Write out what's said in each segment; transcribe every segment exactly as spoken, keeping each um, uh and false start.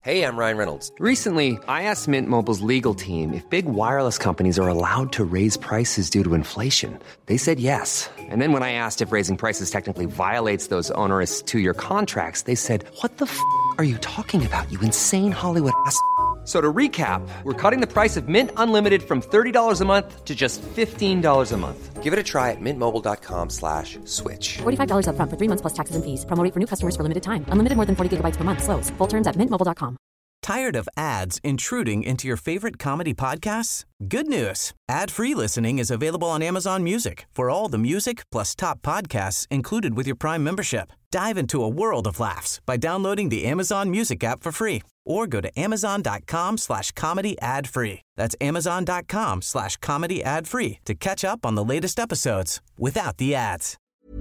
Hey, I'm Ryan Reynolds. Recently, I asked Mint Mobile's legal team if big wireless companies are allowed to raise prices due to inflation. They said yes. And then when I asked if raising prices technically violates those onerous two-year contracts, they said, what the f*** are you talking about, you insane Hollywood ass f- So to recap, we're cutting the price of Mint Unlimited from thirty dollars a month to just fifteen dollars a month. Give it a try at mintmobile.com slash switch. forty-five dollars up front for three months plus taxes and fees. Promo rate for new customers for limited time. Unlimited more than forty gigabytes per month. Slows full terms at mint mobile dot com. Tired of ads intruding into your favorite comedy podcasts? Good news. Ad-free listening is available on Amazon Music for all the music plus top podcasts included with your Prime membership. Dive into a world of laughs by downloading the Amazon Music app for free or go to amazon.com slash comedy ad free. That's amazon.com slash comedy ad free to catch up on the latest episodes without the ads.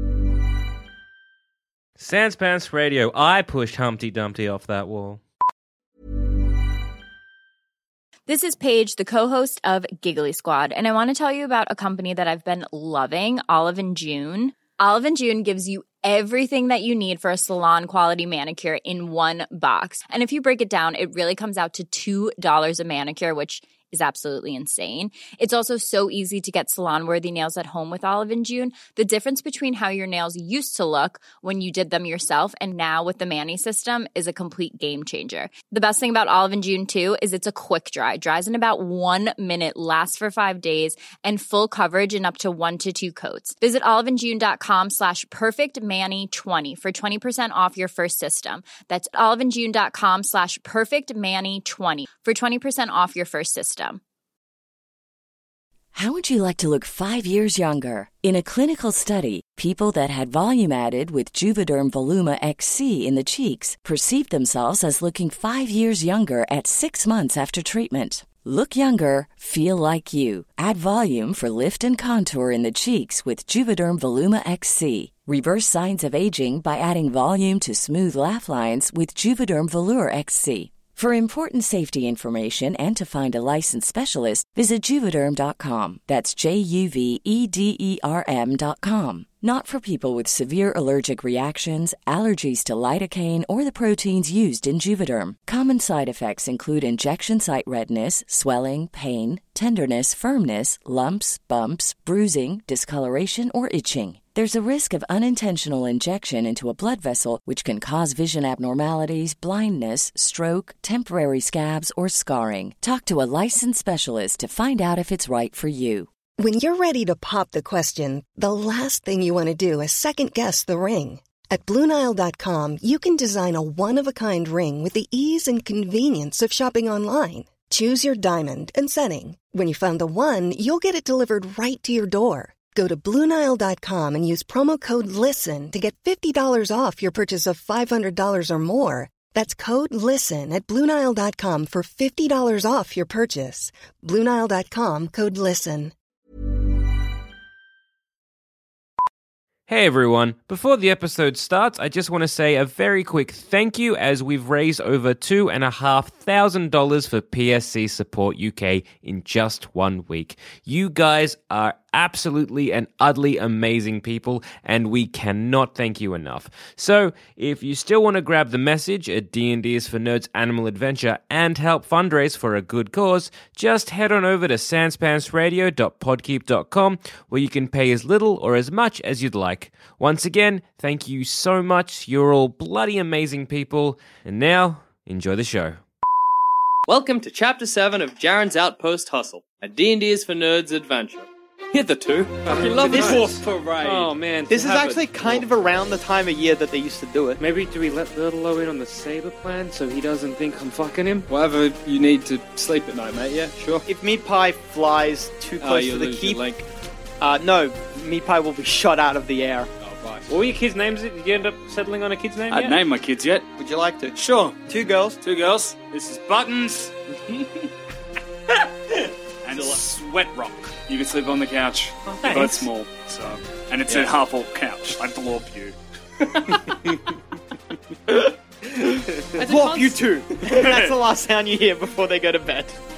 Sans Pants Radio. I pushed Humpty Dumpty off that wall. This is Paige, the co-host of Giggly Squad, and I want to tell you about a company that I've been loving, Olive and June. Olive and June gives you everything that you need for a salon-quality manicure in one box. And if you break it down, it really comes out to two dollars a manicure, which is absolutely insane. It's also so easy to get salon-worthy nails at home with Olive and June. The difference between how your nails used to look when you did them yourself and now with the Mani system is a complete game changer. The best thing about Olive and June, too, is it's a quick dry. Dries in about one minute, lasts for five days, and full coverage in up to one to two coats. Visit oliveandjune.com slash perfectmani20 for twenty percent off your first system. That's oliveandjune.com slash perfectmani20 for twenty percent off your first system. How would you like to look five years younger? In a clinical study, people that had volume added with Juvederm Voluma X C in the cheeks perceived themselves as looking five years younger at six months after treatment. Look younger, feel like you. Add volume for lift and contour in the cheeks with Juvederm Voluma X C. Reverse signs of aging by adding volume to smooth laugh lines with Juvederm Volure X C. For important safety information and to find a licensed specialist, visit Juvederm dot com. That's J U V E D E R M dot com. Not for people with severe allergic reactions, allergies to lidocaine, or the proteins used in Juvederm. Common side effects include injection site redness, swelling, pain, tenderness, firmness, lumps, bumps, bruising, discoloration, or itching. There's a risk of unintentional injection into a blood vessel, which can cause vision abnormalities, blindness, stroke, temporary scabs, or scarring. Talk to a licensed specialist to find out if it's right for you. When you're ready to pop the question, the last thing you want to do is second-guess the ring. At Blue Nile dot com, you can design a one-of-a-kind ring with the ease and convenience of shopping online. Choose your diamond and setting. When you find the one, you'll get it delivered right to your door. Go to Blue Nile dot com and use promo code LISTEN to get fifty dollars off your purchase of five hundred dollars or more. That's code LISTEN at Blue Nile dot com for fifty dollars off your purchase. Blue Nile dot com, code LISTEN. Hey everyone, before the episode starts, I just want to say a very quick thank you as we've raised over two and a half thousand dollars for P S C Support U K in just one week. You guys are absolutely and utterly amazing people, and we cannot thank you enough. So, if you still want to grab the message at D and D is for Nerds Animal Adventure and help fundraise for a good cause, just head on over to sans pants radio dot podkeep dot com where you can pay as little or as much as you'd like. Once again, thank you so much. You're all bloody amazing people. And now, enjoy the show. Welcome to Chapter seven of Jaren's Outpost Hustle, a D and D is for Nerds adventure. Hitherto, I love this horse parade. Oh man, this is actually kind of around the time of year that they used to do it. Maybe do we let Littlo in on the saber plan so he doesn't think I'm fucking him? Whatever you need to sleep at night, mate. Yeah, sure. If Meat Pie flies too close oh, to the lose keep, your link. uh, no, Meat Pie will be shot out of the air. Oh, right. What were your kids' names? Did you end up settling on a kid's name I'd yet? name my kids yet. Would you like to? Sure. Two girls. Two girls. This is Buttons. And Sweat Rock. You can sleep on the couch. Oh, You're both small, so and it's Yeah. a half-orc couch. I dwarf you. Dwarf you too. That's the last sound you hear before they go to bed. I,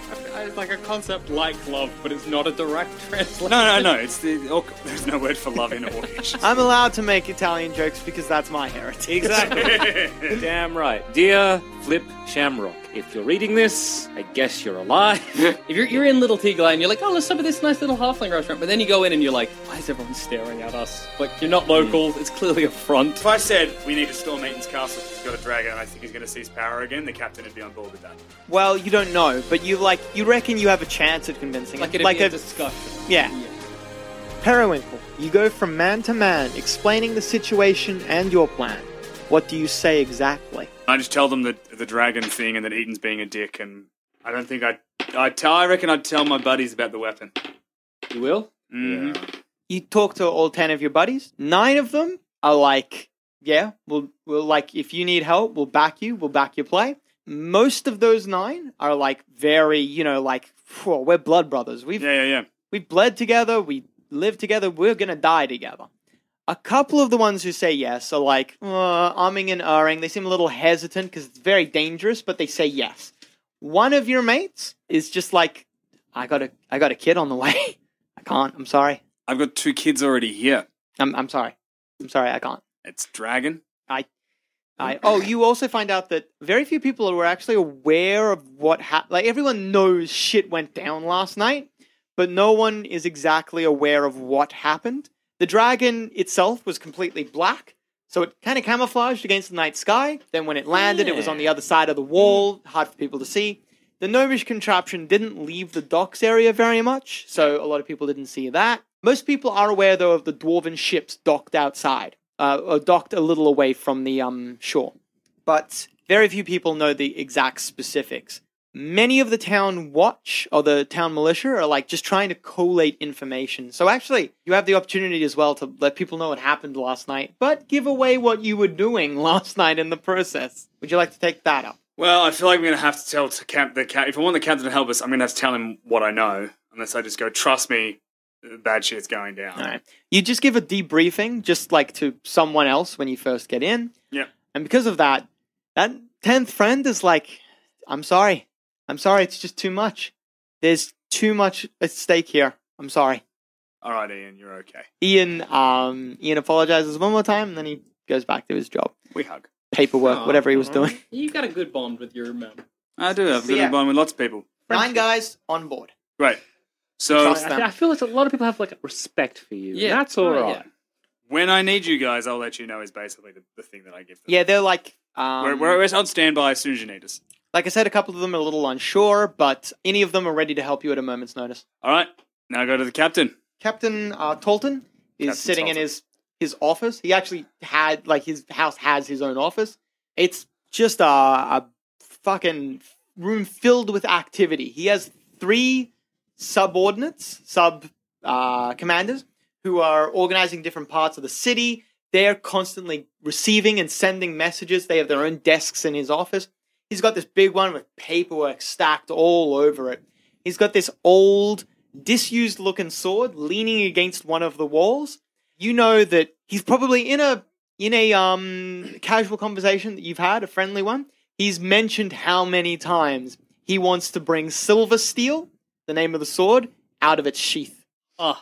It's like a concept like love, but it's not a direct translation. No, no, no. It's the orc. There's no word for love in Orcish. I'm allowed to make Italian jokes because that's my heritage. Exactly. Damn right. Dear Flip Shamrock, if you're reading this, I guess you're alive. If you're, you're in Little Teagley and you're like, oh, let's stop at this nice little halfling restaurant, but then you go in and you're like, why is everyone staring at us? Like, you're not local, it's clearly a front. If I said we need to storm Eaton's castle, he's got a dragon, and I think he's going to seize power again, the captain would be on board with that. Well, you don't know, but you like you reckon you have a chance at convincing Like him. it'd like be a, a discussion. Yeah. yeah. Periwinkle, you go from man to man, explaining the situation and your plan. What do you say exactly? I just tell them that the dragon thing and that Eaton's being a dick, and I don't think I'd... I'd tell, I reckon I'd tell my buddies about the weapon. You will? Mm-hmm. Yeah. You talk to all ten of your buddies. Nine of them are like, yeah, we'll, we'll like, if you need help, we'll back you, we'll back your play. Most of those nine are like very, you know, like, whew, we're blood brothers. We've, Yeah, yeah, yeah. We've bled together, we live together, we're gonna die together. A couple of the ones who say yes are like, uh, umming and erring. They seem a little hesitant because it's very dangerous, but they say yes. One of your mates is just like, I got a, I got a kid on the way. I can't, I'm sorry. I've got two kids already here. I'm, I'm sorry. I'm sorry, I can't. It's dragon. I, I. Oh, you also find out that very few people were actually aware of what happened. Like, everyone knows shit went down last night, but no one is exactly aware of what happened. The dragon itself was completely black, so it kind of camouflaged against the night sky. Then when it landed, yeah. It was on the other side of the wall, hard for people to see. The gnomish contraption didn't leave the docks area very much, so a lot of people didn't see that. Most people are aware, though, of the dwarven ships docked outside, uh, or docked a little away from the um, shore. But very few people know the exact specifics. Many of the town watch, or the town militia, are like just trying to collate information. So actually, you have the opportunity as well to let people know what happened last night, but give away what you were doing last night in the process. Would you like to take that up? Well, I feel like I'm going to have to tell to camp the cap. If I want the captain to help us, I'm going to have to tell him what I know, unless I just go, trust me, bad shit's going down. All right. You just give a debriefing, just like to someone else when you first get in. Yeah. And because of that, that tenth friend is like, I'm sorry. I'm sorry, it's just too much. There's too much at stake here. I'm sorry. All right, Ian, you're okay. Ian, um, Ian apologizes one more time, and then he goes back to his job. We hug. Paperwork, Oh, whatever he was doing. You've got a good bond with your men. I do have a So, good yeah. bond with lots of people. Nine guys on board. Great. So, Trust I, I feel like a lot of people have like respect for you. Yeah. That's all Oh, right. yeah. when I need you guys, I'll let you know is basically the, the thing that I give them. Yeah, they're like... Um, we're, we're, we're on standby as soon as you need us. Like I said, a couple of them are a little unsure, but any of them are ready to help you at a moment's notice. All right, now go to the captain. Captain uh, Tolton is Captain sitting in Tolton. his, his office. He actually had, like, his house has his own office. It's just a, a fucking room filled with activity. He has three subordinates, sub uh, commanders, who are organizing different parts of the city. They're constantly receiving and sending messages. They have their own desks in his office. He's got this big one with paperwork stacked all over it. He's got this old, disused-looking sword leaning against one of the walls. You know that he's probably in a in a um casual conversation that you've had, a friendly one. He's mentioned how many times he wants to bring Silver Steel, the name of the sword, out of its sheath. Oh,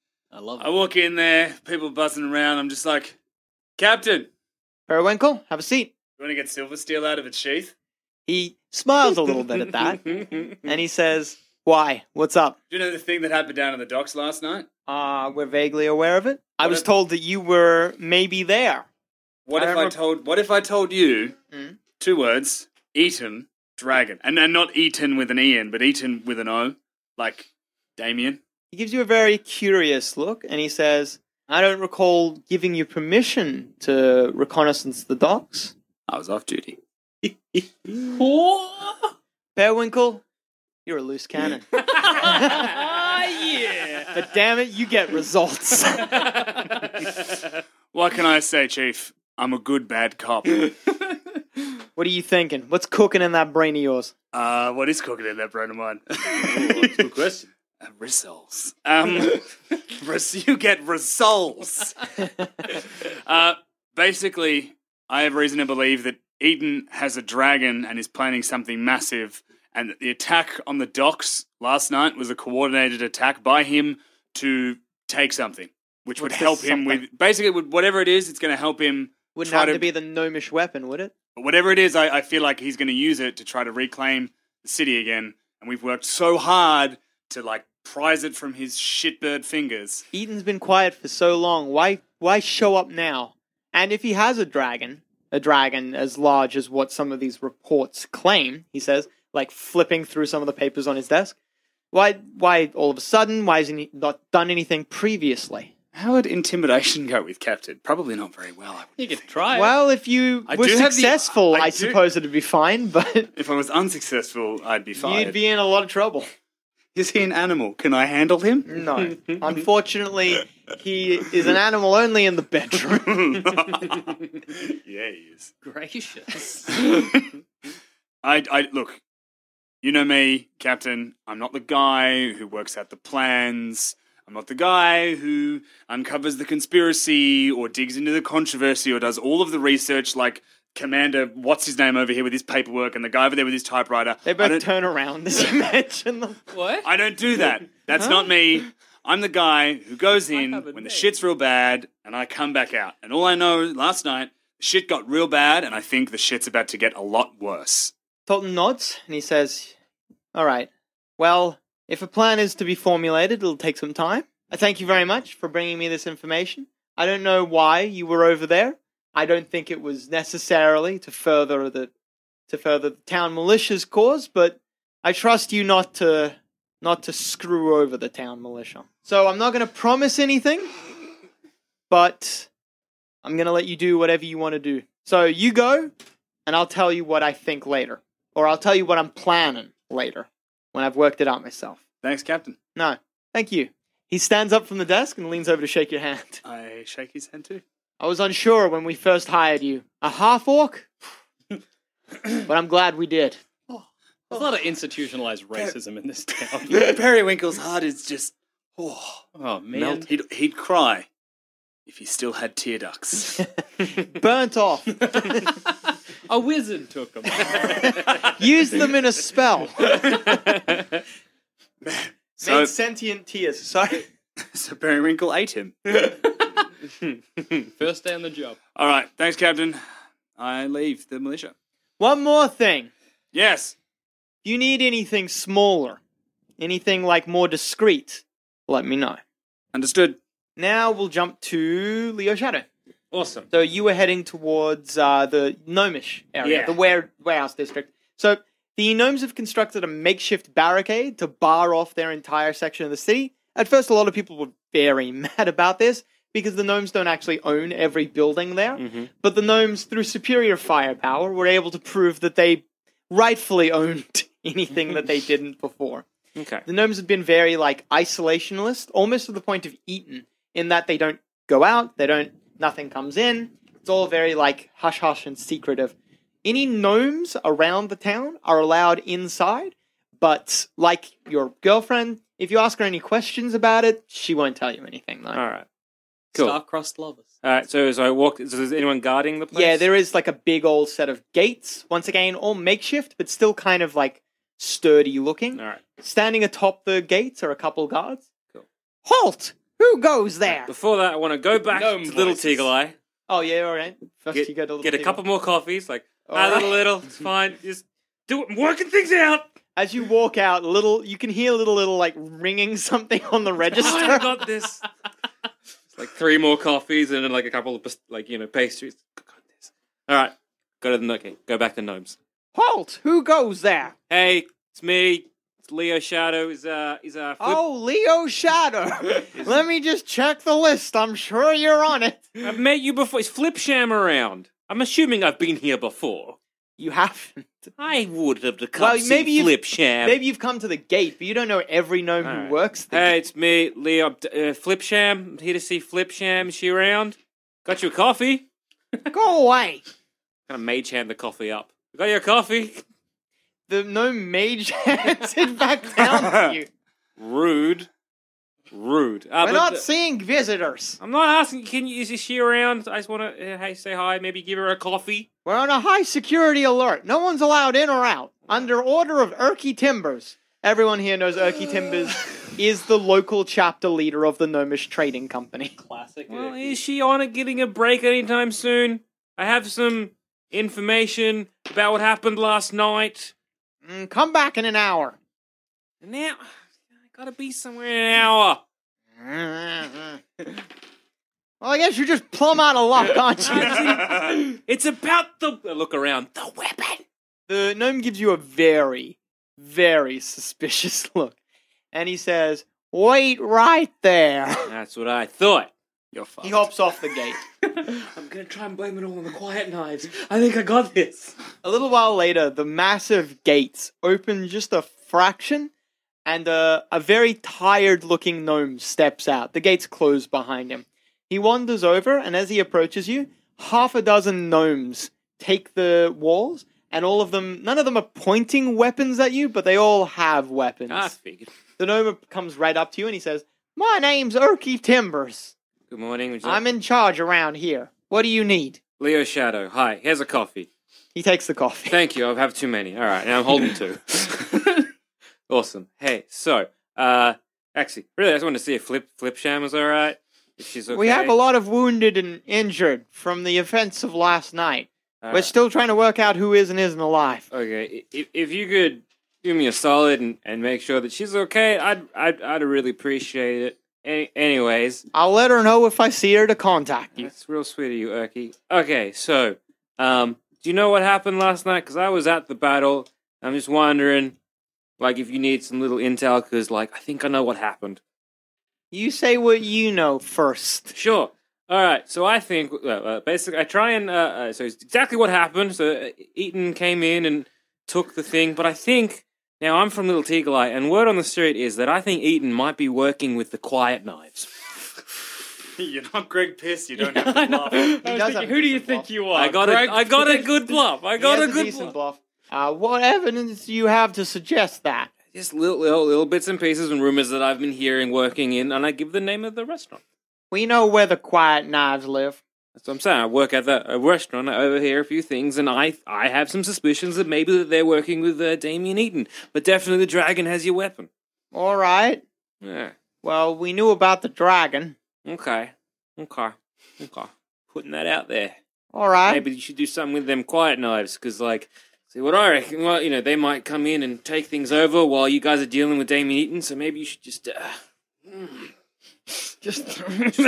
I love it. I walk in there, people buzzing around. I'm just like, Captain, Periwinkle, have a seat. you want to get Silver Steel out of its sheath? He smiles a little bit at that, and he says, "Why? What's up?" Do you know the thing that happened down in the docks last night? Uh, we're vaguely aware of it. I What was if- told that you were maybe there. What I if I rem- told? What if I told you Mm. two words: Eaton, dragon, and and not Eaton with an E N, but Eaton with an O, like Damien. He gives you a very curious look, and he says, "I don't recall giving you permission to reconnaissance the docks." I was off duty. Periwinkle, you're a loose cannon. yeah. But damn it, you get results. What can I say, Chief? I'm a good bad cop. What are you thinking? What's cooking in that brain of yours? Uh, what is cooking in that brain of mine? Ooh, that's a good question. Uh, results. Um, res- you get results. uh, basically, I have reason to believe that Eden has a dragon and is planning something massive, and the attack on the docks last night was a coordinated attack by him to take something, which would What's help this him something? with basically with whatever it is. It's going to help him. Wouldn't try happen to, to be the gnomish weapon, would it? But whatever it is, I, I feel like he's going to use it to try to reclaim the city again. And we've worked so hard to like prize it from his shitbird fingers. Eaton's been quiet for so long. Why why show up now? And if he has a dragon, a dragon as large as what some of these reports claim, he says, like flipping through some of the papers on his desk, why why all of a sudden? Why hasn't he not done anything previously? How would intimidation go with Captain? Probably not very well. I would You could try it. Well, if you I were do have the- successful, I I, do- suppose it'd be fine, but If I was unsuccessful, I'd be fired. you'd be in a lot of trouble. Is he an animal? Can I handle him? No. Unfortunately, he is an animal only in the bedroom. Yeah, he is. Gracious. I, I look. You know me, Captain. I'm not the guy who works out the plans. I'm not the guy who uncovers the conspiracy or digs into the controversy or does all of the research like Commander, what's his name over here with his paperwork and the guy over there with his typewriter. They I both don't- turn around as you mention them. What? I don't do that. That's not me. I'm the guy who goes in have a when the name. shit's real bad and I come back out. And all I know last night, the shit got real bad and I think the shit's about to get a lot worse. Tolton nods and he says, all right, well, if a plan is to be formulated, it'll take some time. I thank you very much for bringing me this information. I don't know why you were over there. I don't think it was necessarily to further the to further the town militia's cause, but I trust you not to not to screw over the town militia. So I'm not going to promise anything, but I'm going to let you do whatever you want to do. So you go, and I'll tell you what I think later. Or I'll tell you what I'm planning later, when I've worked it out myself. Thanks, Captain. No, thank you. He stands up from the desk and leans over to shake your hand. I shake his hand too. I was unsure when we first hired you. A half-orc? But I'm glad we did. There's a lot of institutionalized racism in this town. Periwinkle's heart is just oh, Oh, man. melt. He'd, he'd cry if he still had tear ducts. Burnt off. A wizard took them. Use them in a spell. So- Made sentient tears. Sorry. So Periwinkle ate him. First day on the job. All right, thanks, Captain. I leave the militia. One more thing. Yes. If you need anything smaller, anything like more discreet, let me know. Understood. Now we'll jump to Leo Shadow. Awesome. So you were heading towards uh, the Gnomish area, Yeah. the ware- warehouse district. So the gnomes have constructed a makeshift barricade to bar off their entire section of the city. At first, a lot of people were very mad about this because the gnomes don't actually own every building there. Mm-hmm. But the gnomes, through superior firepower, were able to prove that they rightfully owned anything that they didn't before. Okay. The gnomes have been very, like, isolationist, almost to the point of Eton, in that they don't go out, they don't, nothing comes in. It's all very, like, hush-hush and secretive. Any gnomes around the town are allowed inside, but, like your girlfriend, if you ask her any questions about it, she won't tell you anything, though. All right. Cool. Star-crossed lovers. All right. So as I walk, so is anyone guarding the place? Yeah, there is, like, a big old set of gates. Once again, all makeshift, but still kind of, like, sturdy looking. All right. Standing atop the gates are a couple guards. Cool. Halt! Who goes there? Before that, I want to go back Gnome to Little voices. Teagle Eye. Oh, yeah, all right. First Get, you go to Little get a Teagle. couple more coffees. Like, All ah, right. little, little. It's fine. Just do it. I'm working things out. As you walk out, little you can hear little little like ringing something on the register. I got this. It's like three more coffees and then like a couple of like you know pastries. Got this. All right. Go to the okay. Go back to gnomes. Halt! Who goes there? Hey, it's me. It's Leo Shadow. Is uh is uh. Flip- Oh, Leo Shadow. Let me just check the list. I'm sure you're on it. I've met you before. Is Flipsham around? I'm assuming I've been here before. You haven't. I would have to come Well, see maybe you've- Flipsham. Maybe you've come to the gate, but you don't know every gnome All who right. works there. Hey, it's me, Leo. Uh, Flipsham. I'm here to see Flipsham. Is she around? Got you a coffee? Go away. Kind of mage hand the coffee up. Got you a coffee? The gnome mage hands it back down to you. Rude. Rude. Uh, We're but not the- seeing visitors. I'm not asking. Can you? Is she around? I just want to uh, hey, say hi. Maybe give her a coffee. We're on a high security alert. No one's allowed in or out. Under order of Erky Timbers. Everyone here knows Erky Timbers is the local chapter leader of the Gnomish Trading Company. Classic. Well, is she on it getting a break anytime soon? I have some information about what happened last night. Mm, come back in an hour. And now I gotta be somewhere in an hour. Well, I guess you're just plumb out of luck, aren't you? It's about the look around. The weapon. The gnome gives you a very, very suspicious look. And he says, wait right there. That's what I thought. You're fucked. He hops off the gate. I'm gonna try and blame it all on the quiet knives. I think I got this. A little while later, the massive gates open just a fraction, and a, a very tired-looking gnome steps out. The gates close behind him. He wanders over, and as he approaches you, half a dozen gnomes take the walls, and all of them, none of them are pointing weapons at you, but they all have weapons. I figured. The gnome comes right up to you, and he says, my name's Erky Timbers. Good morning. Would you I'm in charge around here. What do you need? Leo Shadow. Hi. Here's a coffee. He takes the coffee. Thank you. I have too many. All right. Now I'm holding two. Awesome. Hey, so, uh, actually, really, I just wanted to see if Flip Flipsham was all right. If she's okay. We have a lot of wounded and injured from the events of last night. All We're right. still trying to work out who is and isn't alive. Okay. If, if you could do me a solid and, and make sure that she's okay, I'd I'd I'd really appreciate it. Any, anyways, I'll let her know if I see her to contact you. that's real sweet of you, Erky. Okay, so, um, do you know what happened last night? Because I was at the battle. I'm just wondering, like, if you need some little intel, because, like, I think I know what happened. You say what you know first. Sure. All right. So I think, uh, uh, basically, I try and, uh, uh, so it's exactly what happened. So uh, Eaton came in and took the thing, but I think, now I'm from Little Teagle Eye, and word on the street is that I think Eaton might be working with the quiet knives. You're not Greg Piss. You don't have to bluff. He I was does have thinking, a who do you decent think bluff. you are? I got Greg a, I got a Piss? good bluff. I He got has a good decent bluff. bluff. Uh, what evidence do you have to suggest that? Just little, little, little bits and pieces and rumors that I've been hearing working in, and I give the name of the restaurant. We know where the quiet knives live. That's what I'm saying. I work at the a restaurant. I overhear a few things, and I I have some suspicions that maybe that they're working with uh, Damien Eaton. But definitely, the dragon has your weapon. All right. Yeah. Well, we knew about the dragon. Okay. Okay. Okay. Putting that out there. All right. Maybe you should do something with them quiet knives, because, like, see what I reckon. Well, you know, they might come in and take things over while you guys are dealing with Damien Eaton. So maybe you should just, uh, mm, Just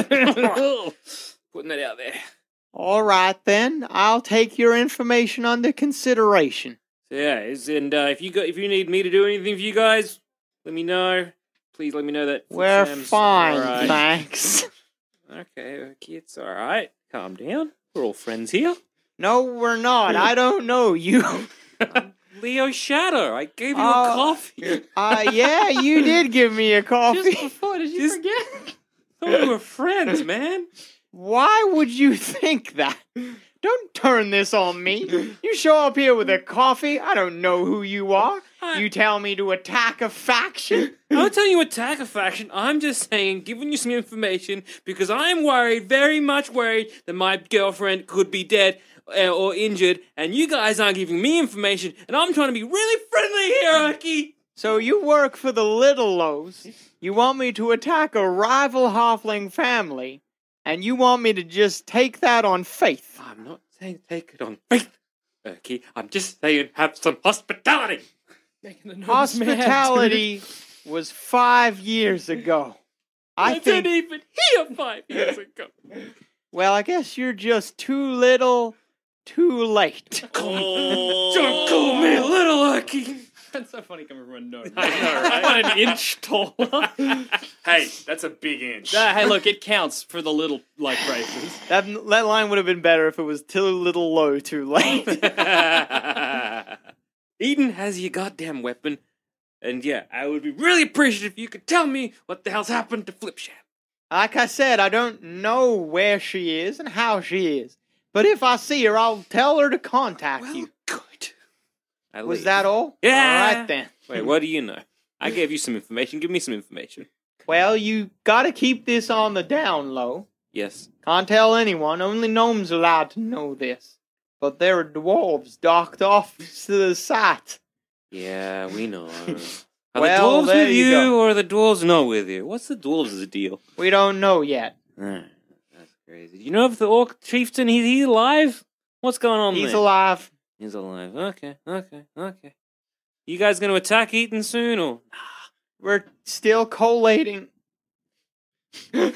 putting that out there. All right, then. I'll take your information under consideration. So yeah, is, and uh, if you go, if you need me to do anything for you guys, let me know. Please let me know that. We're Sam's fine, all right. thanks. Okay, okay, it's all right. Calm down. We're all friends here. No, we're not. I don't know you. Leo Shadow, I gave you Oh. a coffee. Uh, yeah, you did give me a coffee. Just before, did you Just- forget? Thought we were friends, man. Why would you think that? Don't turn this on me. You show up here with a coffee. I don't know who you are. I- You tell me to attack a faction. I'm not telling you attack a faction. I'm just saying, giving you some information because I'm worried, very much worried, that my girlfriend could be dead uh, or injured, and you guys aren't giving me information, and I'm trying to be really friendly here, Aki. So you work for the Little Lows. You want me to attack a rival halfling family, and you want me to just take that on faith. I'm not saying take it on faith, Aki. I'm just saying have some hospitality. Making the gnomes mad, dude. Hospitality was five years ago. I I think. didn't even here five years ago. Well, I guess you're just too little, too late. Don't call me little Aki. That's so funny coming from a gnome. I know, right? I'm about an inch taller. Hey, that's a big inch. Ah, hey, look, it counts for the little, like, braces. That that line would have been better if it was too little, low, too late. Eden has your goddamn weapon, and yeah, I would be really appreciative if you could tell me what the hell's happened to Flipsham. Like I said, I don't know where she is and how she is. But if I see her, I'll tell her to contact Well, you. good. I Was leave. that all? Yeah. All right, then. Wait, what do you know? I gave you some information. Give me some information. Well, you gotta keep this on the down low. Yes. Can't tell anyone, only gnomes are allowed to know this. But there are dwarves docked off to the side. Yeah, we know. Are Well, the dwarves there with you you, go. or are the dwarves not with you? What's the dwarves' deal? We don't know yet. Ah, that's crazy. You know if the orc chieftain, he's he alive? What's going on He's there? alive. He's alive. Okay, okay, okay. You guys gonna attack Eaton soon, or? We're still collating. no,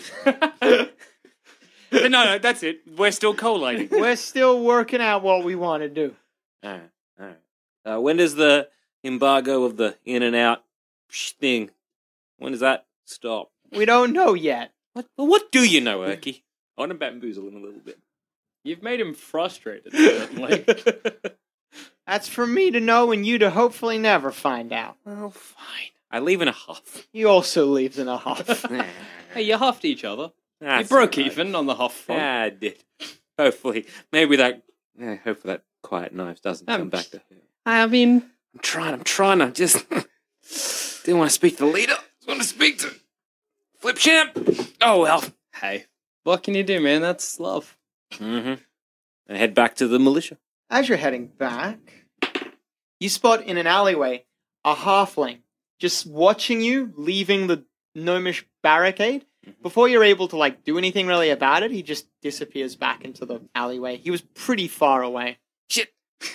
no, that's it. We're still collating. We're still working out what we want to do. All right, all right. Uh, when does the embargo of the in and out thing? When does that stop? We don't know yet. What? Well, what do you know, Erky? I want to bamboozle him a little bit. You've made him frustrated, certainly. That's for me to know and you to hopefully never find out. Well, fine. I leave in a huff. He also leaves in a huff. Hey, you huffed each other. That's you broke all right. even on the huff front. Yeah, I did. Hopefully, maybe that. Yeah, hopefully that quiet knife doesn't Um, come back to her. I mean, I'm trying. I'm trying to just. Didn't want to speak to the leader. Just want to speak to Flip Champ. Oh well. hey, what can you do, man? That's love. Mm-hmm. And head back to the militia. As you're heading back, you spot in an alleyway a halfling just watching you leaving the gnomish barricade. Before you're able to like do anything really about it, he just disappears back into the alleyway. He was pretty far away. Shit.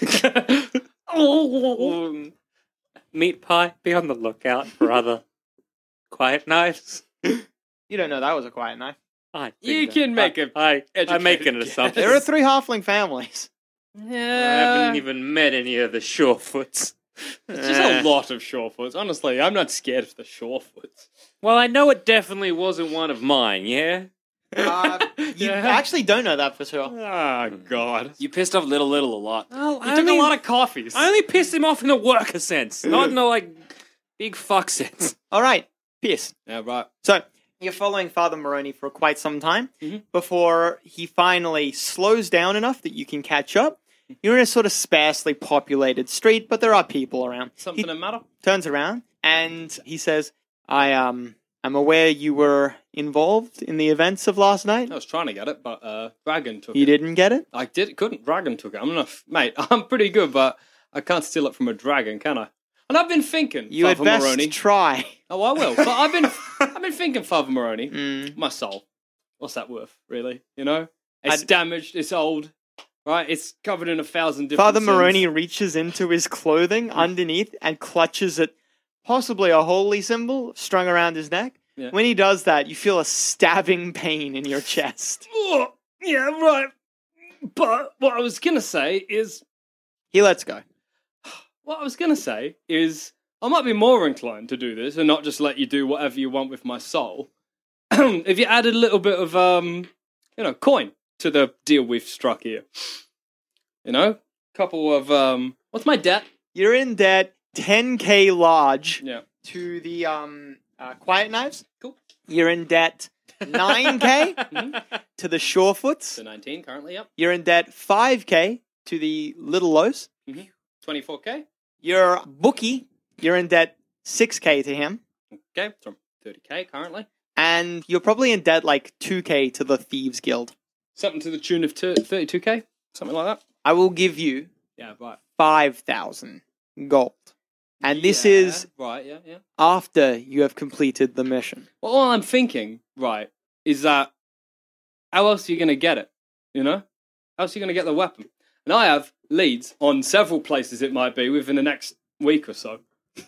Oh. Meat pie. Be on the lookout for other quiet knives. You don't know that was a quiet knife. I You think can that- make a I, I, I'm educated making an guess. assumption. There are three halfling families. I haven't even met any of the Surefoots. It's just a lot of Surefoots. Honestly, I'm not scared of the Surefoots. Well, I know it definitely wasn't one of mine, yeah? Uh, you actually don't know that for sure. Oh, God. You pissed off Little Little a lot. Oh, You took a lot of coffees. I only pissed him off in a worker sense, not in a, like, big fuck sense. All right, Pierce. Yeah, right. So you're following Father Moroni for quite some time Mhm. before he finally slows down enough that you can catch up. You're in a sort of sparsely populated street, but there are people around. Something He that matter? turns around and he says, I um I'm aware you were involved in the events of last night. I was trying to get it, but uh, Dragon took You it. didn't get it? I did, couldn't. Dragon took it. I'm enough, mate. I'm pretty good, but I can't steal it from a dragon, can I? And I've been thinking, You Father had best Moroni. try. Oh, I will. But I've been, I've been thinking, Father Moroni. Mm. My soul. What's that worth, really? You know, it's I'd- damaged. It's old. Right? It's covered in a thousand different. Father sins. Moroni reaches into his clothing underneath and clutches at possibly a holy symbol strung around his neck. Yeah. When he does that, you feel a stabbing pain in your chest. Oh, yeah, right. But what I was gonna say is, He lets go. what I was gonna say is, I might be more inclined to do this and not just let you do whatever you want with my soul. If you added a little bit of, um, you know, coin to the deal we've struck here. You know, couple of, um, what's my debt? You're in debt ten K large Yeah. to the um uh, Quiet Knives. Cool. You're in debt nine K Mhm. to the Surefoots. So nineteen currently, yep. You're in debt five K to the Little Lows. twenty-four K. Your bookie, you're in debt six K to him. Okay, so thirty K currently. And you're probably in debt like two K to the Thieves Guild. Something to the tune of thirty-two K, something like that. I will give you Yeah, right. five thousand gold. And this Yeah, is right. Yeah, yeah. after you have completed the mission. Well, all I'm thinking, right, is that how else are you going to get it? You know, how else are you going to get the weapon? And I have leads on several places it might be within the next week or so.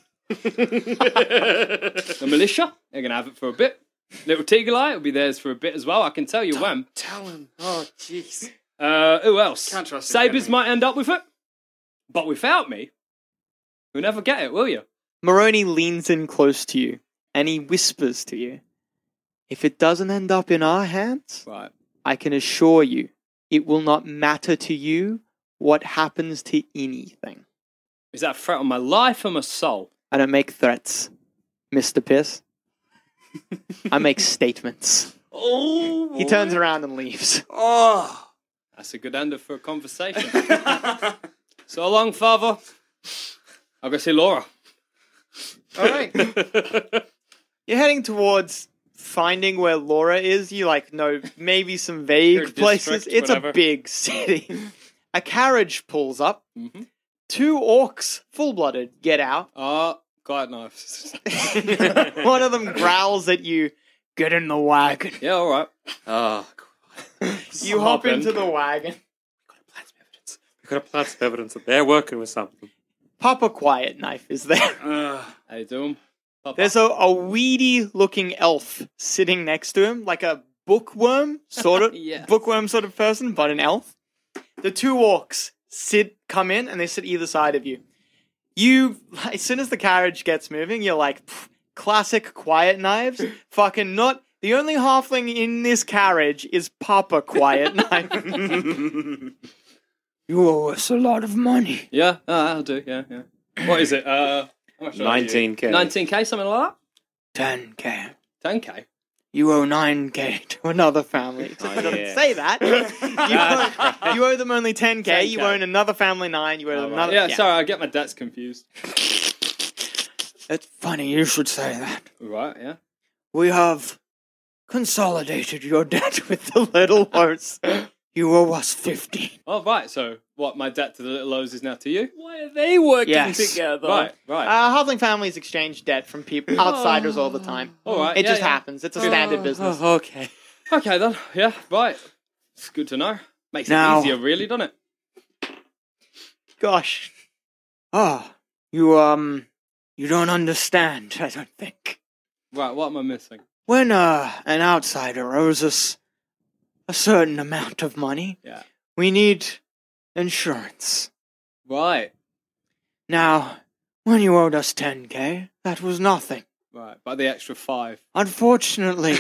The militia, they're going to have it for a bit. Little Teagle Eye will be theirs for a bit as well. I can tell you when. Tell him. Oh, jeez. Uh, who else? Can't trust him, Sabres can we? might end up with it, but without me, you'll never get it, will you? Moroni leans in close to you and he whispers to you, if it doesn't end up in our hands, Right. I can assure you it will not matter to you what happens to anything. Is that a threat on my life or my soul? I don't make threats, Mister Piss. I make statements. Oh, He turns around and leaves. Oh. That's a good ender for a conversation. So long, Father. I'll go see Laura. All right. You're heading towards finding where Laura is. You like know maybe some vague Your places. district, It's whatever. a big city. A carriage pulls up. Mhm. Two orcs, full-blooded, get out. Ah, quiet knives. One of them growls at you. Get in the wagon. Yeah, all right. Oh, You hop Hopping. into the wagon. we got a plant some evidence that they're working with something. Papa Quiet Knife is there. Uh, How you doing? Papa? There's a, a weedy-looking elf sitting next to him, like a bookworm sort of Yes. bookworm sort of person, but an elf. The two orcs sit, come in, and they sit either side of you. You, as soon as the carriage gets moving, you're like, "Pff, classic Quiet Knives. Fucking not. The only halfling in this carriage is Papa Quiet Knife. You owe us a lot of money. Yeah, uh, I'll do. Yeah, yeah. What is it? Uh, how much are you? nineteen K. nineteen K, something like ten K. that? ten K. You owe nine K to another family. Except Oh, it doesn't yeah. say that. You owe, you owe them only ten K. You ten K. owe another family nine. You owe Oh, them right. another... Yeah, sorry, I get my debts confused. It's funny you should say that. Right, yeah. We have consolidated your debt with the Little Oats. You owe us fifty. Oh, right, so what, my debt to the Little O's is now to you? Why are they working Yes. together? Right, right. Uh, halfling families exchange debt from people, outsiders all the time. All right, It yeah, just yeah. happens. It's a standard business. Oh, okay. Okay, then. Yeah, right. It's good to know. Makes Now- it easier, really, doesn't it? Gosh. Ah, you, um, you don't understand, I don't think. Right, what am I missing? When, uh, an outsider owes us a certain amount of money, Yeah. we need insurance. Right, Now, when you owed us ten K, that was nothing. right. But the extra five Unfortunately,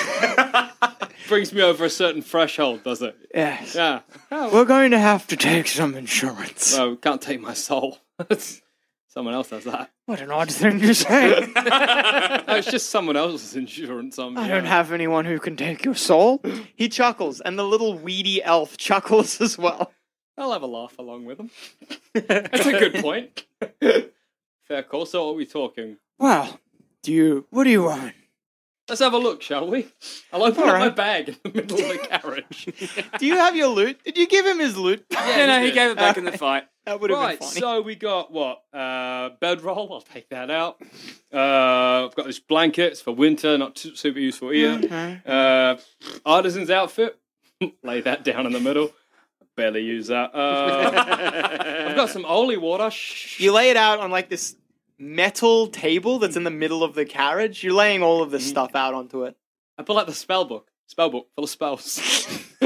brings me over a certain threshold, does it? yes. Yeah. Oh, We're going to have to take some insurance. well, can't take my soul. Someone else has that. What an odd thing to say. No, it's just someone else's insurance. On I don't have anyone who can take your soul. He chuckles, and the little weedy elf chuckles as well. I'll have a laugh along with them. That's a good point. Fair call. So, what are we talking? Well, do you, what do you want? Let's have a look, shall we? I'll open All up my right. bag in the middle of the carriage. Do you have your loot? Did you give him his loot? Yeah, no, he gave it back in the fight. That would have Right, been funny. so we got what? Uh, bedroll, I'll take that out. Uh, I've got this blanket, it's for winter, not too, super useful here. Okay. Uh, artisan's outfit, lay that down in the middle. Barely use that. Uh, I've got some holy water. Shh. You lay it out on like this metal table that's in the middle of the carriage. You're laying all of this stuff out onto it. I pull out the spell book. Spell book full of spells.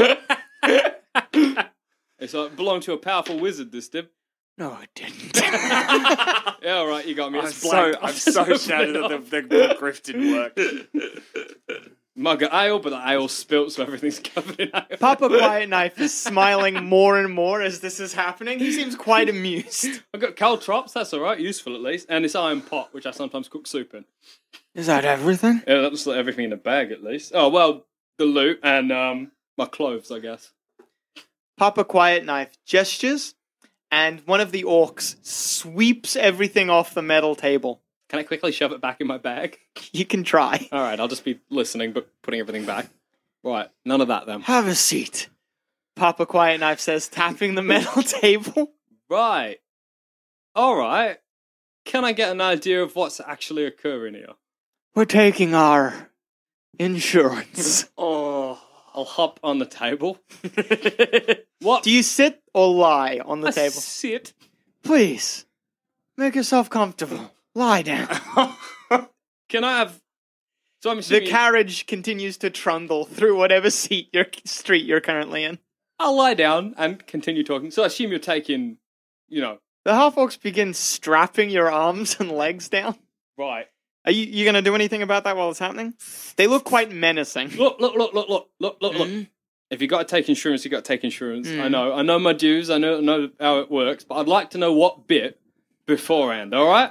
It's like belonged to a powerful wizard, this did. No, it didn't. Yeah, all right, you got me. I'm It's so, blank. I'm I've just so opened shattered it that up. the, the, the grift didn't work. Mug of ale, but the ale spilt, so everything's covered in ale. Papa Quiet Knife is smiling more and more as this is happening. He seems quite amused. I've got caltrops, that's all right, useful at least, and this iron pot, which I sometimes cook soup in. Is that everything? Yeah, that was like everything in a bag at least. Oh well, the loot and um my clothes, I guess. Papa Quiet Knife gestures, and one of the orcs sweeps everything off the metal table. Can I quickly shove it back in my bag? You can try. All right, I'll just be listening, but putting everything back. Right, none of that then. Have a seat. Papa Quiet Knife says, tapping the metal table. Right. All right. Can I get an idea of what's actually occurring here? We're taking our insurance. Oh, I'll hop on the table. What? Do you sit or lie on the I table? sit. Please, make yourself comfortable. Lie down. Can I have? So I'm The assuming carriage continues to trundle through whatever seat you're, street you're currently in. I'll lie down and continue talking. So I assume you're taking, you know, The half-orcs begin strapping your arms and legs down. right. Are you, you going to do anything about that while it's happening? They look quite menacing. Look, look, look, look, look, look, look, look. Mm. If you got to take insurance, you got to take insurance. Mm. I know, I know my dues. I know, know how it works, but I'd like to know what bit beforehand. All right.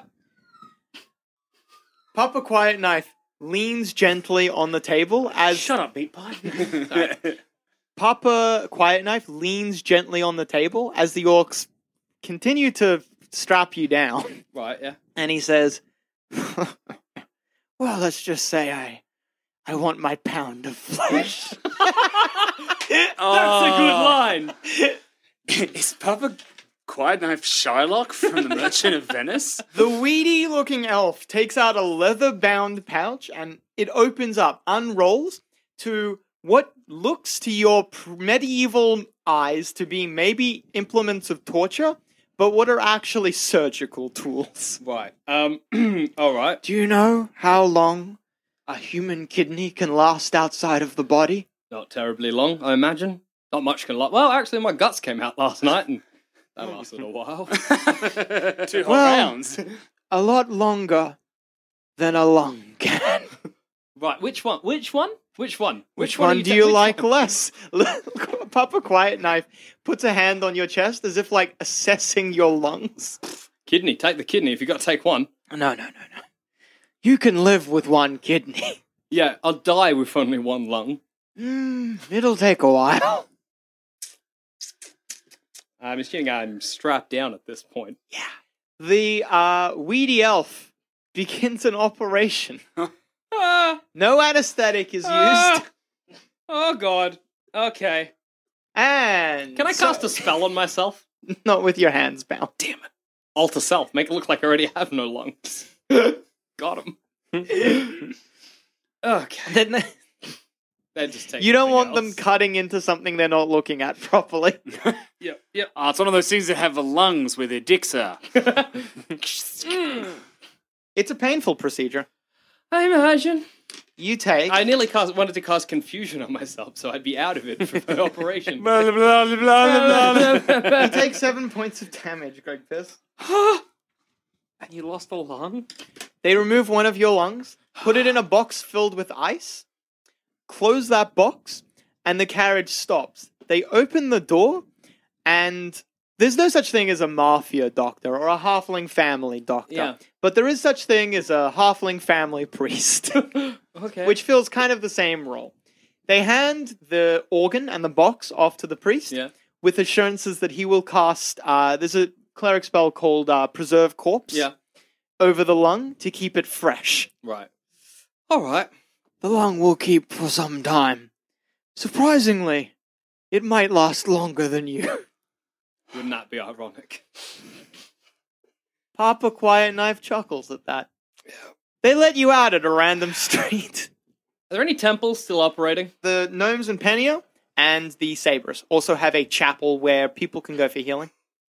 Papa Quiet Knife leans gently on the table as... Shut up, meat pie. Papa Quiet Knife leans gently on the table as the orcs continue to strap you down. Right. Yeah. And he says, Well, let's just say I, I want my pound of flesh. That's a good line. Is Papa Quiet Knife Shylock from The Merchant of Venice? The weedy-looking elf takes out a leather-bound pouch and it opens up, unrolls to what looks to your pr- medieval eyes to be maybe implements of torture, but what are actually surgical tools. Right. Um. All right. Do you know how long a human kidney can last outside of the body? Not terribly long, I imagine. Not much can last. Well, actually, my guts came out last night, and that lasted a while. Two hot Well- rounds. A lot longer than a lung can. Right. Which one? Which one? Which one? Which, are one do ta- you which like one? less? Papa Quiet Knife puts a hand on your chest as if like assessing your lungs. Kidney. Take the kidney if you got to take one. No, no, no, no. You can live with one kidney. Yeah, I'll die with only one lung. Mm, it'll take a while. I'm assuming I'm strapped down at this point. The uh, weedy elf begins an operation. Ah, No anesthetic is used. ah. Oh God. Okay. And Can I so- cast a spell on myself? Not with your hands bound. Damn it. Alter self. Make it look like I already have no lungs. Got him. Okay. Then They just take you don't something want them else. cutting into something they're not looking at properly. Yep. Yep. Oh, it's one of those things that have the lungs where their dicks are. It's a painful procedure. I imagine. You take. I nearly cast, wanted to cast confusion on myself, so I'd be out of it for the operation. Blah, blah, blah, blah, blah, blah. You take seven points of damage, Greg Piss. And you lost a lung? They remove one of your lungs, put it in a box filled with ice, close that box, and the carriage stops. They open the door, and there's no such thing as a mafia doctor or a halfling family doctor. Yeah. But there is such thing as a halfling family priest, Okay. which fills kind of the same role. They hand the organ and the box off to the priest Yeah. with assurances that he will cast, uh, there's a cleric spell called uh, Preserve Corpse Yeah. over the lung to keep it fresh. Right. All right. The lung will keep for some time. Surprisingly, it might last longer than you. Wouldn't that be ironic? Papa Quiet Knife chuckles at that. They let you out at a random street. Are there any temples still operating? The gnomes and Penia and the sabers also have a chapel where people can go for healing.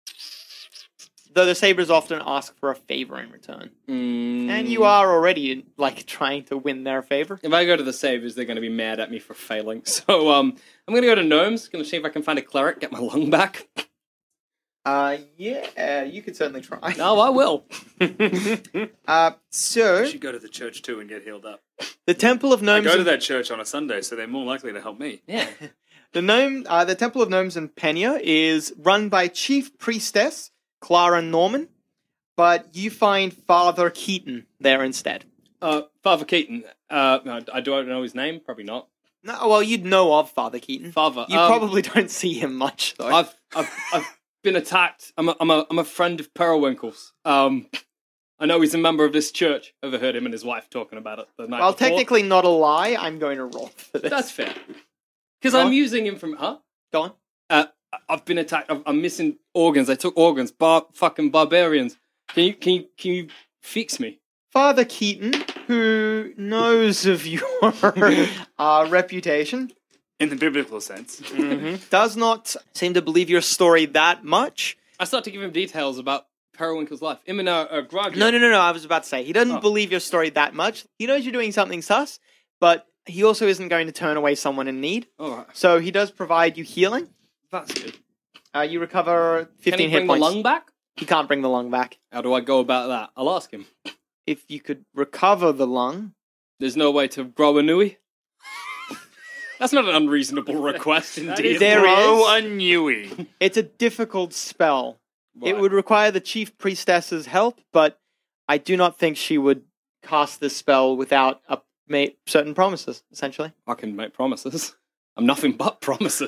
Though the sabers often ask for a favor in return. Mm. And you are already, like, trying to win their favor. If I go to the Savers, they're going to be mad at me for failing. So um, I'm going to go to Gnomes. Going to see if I can find a cleric, get my lung back. Uh, yeah, you could certainly try. No, I will. Uh, so, You should go to the church too and get healed up. the Temple of I Gnomes... go to and- that church on a Sunday, so they're more likely to help me. Yeah. The gnome, uh, the Temple of Gnomes in Penia is run by Chief Priestess Clara Norman, but you find Father Keaton there instead. Uh, Father Keaton. Uh, no, I do I know his name? Probably not. No, well, you'd know of Father Keaton. Father. You um, probably don't see him much, though. I've I've I've been attacked. I'm a I'm a I'm a friend of Periwinkle's. Um, I know he's a member of this church. Overheard him and his wife talking about it the night well, before. technically not a lie. I'm going to roll for this. That's fair. Because Go I'm on. using him from huh? Go on. Uh, I've been attacked. I'm, I'm missing organs. I took organs. Bar fucking barbarians. Can you can you can you fix me? Father Keaton, who knows of your uh, reputation, In the biblical sense. does not seem to believe your story that much. I start to give him details about Periwinkle's life. Him and uh, uh, Grog. No, no, no, no. I was about to say he doesn't Oh. believe your story that much. He knows you're doing something sus, but he also isn't going to turn away someone in need. All right, So he does provide you healing. that's good. Uh, you recover fifteen Can he hit bring points. the lung back? He can't bring the lung back. How do I go about that? I'll ask him. If you could recover the lung, There's no way to grow a newie. That's not an unreasonable request, indeed. There Grow is. a newie. it's a difficult spell. It Right. would require the chief priestess's help, but I do not think she would cast this spell without a, ma- certain promises, essentially. I can make promises. I'm nothing but promises.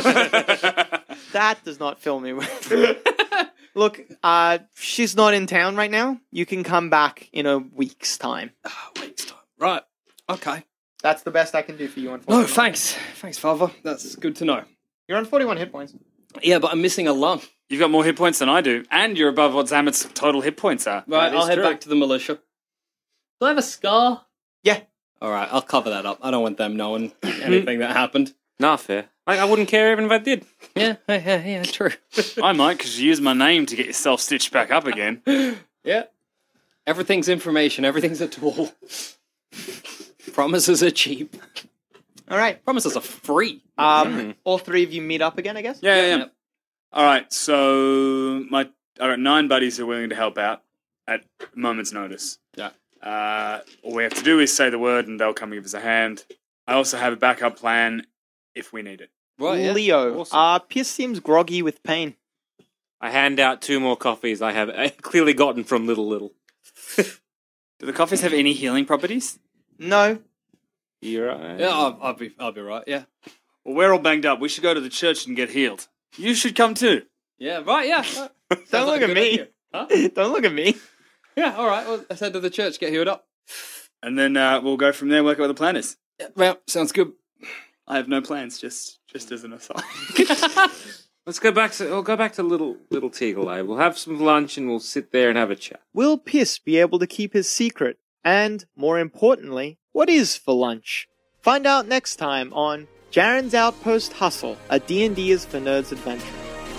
That does not fill me with. Look, uh, she's not in town right now. You can come back in a week's time. Ah, week's time. Right. Okay. That's the best I can do for you, No, unfortunately. thanks. Thanks, Father. That's good to know. You're on forty-one hit points. Yeah, but I'm missing a lung. You've got more hit points than I do, and you're above what Zamet's total hit points are. Right, That is I'll head true. back to the militia. Do I have a scar? Yeah. All right, I'll cover that up. I don't want them knowing anything that happened. Nah, fair. I, I wouldn't care even if I did. Yeah, yeah, yeah, yeah true. I might, because you used my name to get yourself stitched back up again. Yeah. Everything's information. Everything's a tool. Promises are cheap. All right. Promises are free. Um, all three of you meet up again, I guess? Yeah, yeah, yeah. Yep. All right, so my I got nine buddies who are willing to help out at a moment's notice. Yeah. Uh, all we have to do is say the word, and they'll come and give us a hand. I also have a backup plan if we need it. Right, yeah. Leo, Awesome. uh, Pierce seems groggy with pain. I hand out two more coffees I have uh, clearly gotten from Little Little. Do the coffees have any healing properties? No. You're right. Yeah, I'll, I'll be, I'll be right. Yeah. Well, we're all banged up. We should go to the church and get healed. You should come too. Yeah. Right. Yeah. Sounds Don't like look a at good me. idea. Huh? Don't look at me. Yeah. All right. Well, let's head to the church. Get healed up. And then uh, we'll go from there. Work out what the plan is. Yeah, well, sounds good. I have no plans. Just, just as an aside. Let's go back to we'll go back to Little Little Teagle Eye. We'll have some lunch and we'll sit there and have a chat. Will Pierce be able to keep his secret? And, more importantly, what is for lunch? Find out next time on Jaren's Outpost Hustle, a D and D is for Nerds adventure.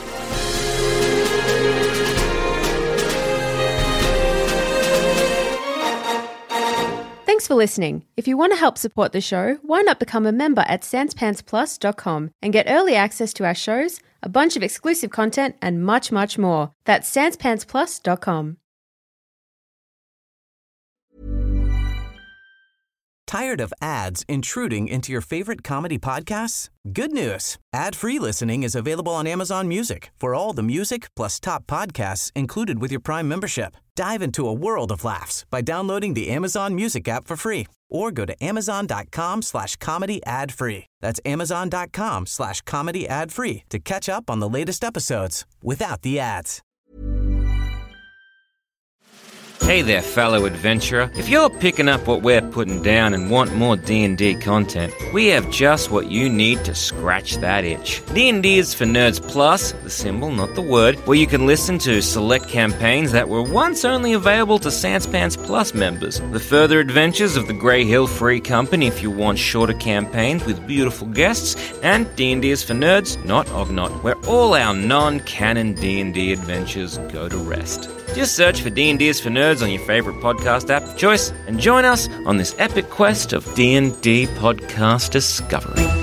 Thanks for listening. If you want to help support the show, why not become a member at sans pants plus dot com and get early access to our shows, a bunch of exclusive content, and much, much more. That's sans pants plus dot com. Tired of ads intruding into your favorite comedy podcasts? Good news. Ad-free listening is available on Amazon Music for all the music plus top podcasts included with your Prime membership. Dive into a world of laughs by downloading the Amazon Music app for free or go to amazon.com slash comedy ad free. That's amazon.com slash comedy ad free to catch up on the latest episodes without the ads. Hey there, fellow adventurer. If you're picking up what we're putting down and want more D and D content, we have just what you need to scratch that itch. D and D is for Nerds Plus, the symbol, not the word, where you can listen to select campaigns that were once only available to Sans Pants Plus members. The further adventures of the Grey Hill Free Company if you want shorter campaigns with beautiful guests, and D and D is for Nerds, not Ognot, where all our non-canon D and D adventures go to rest. Just search for D and D is for Nerds on your favorite podcast app of choice and join us on this epic quest of D and D podcast discovery.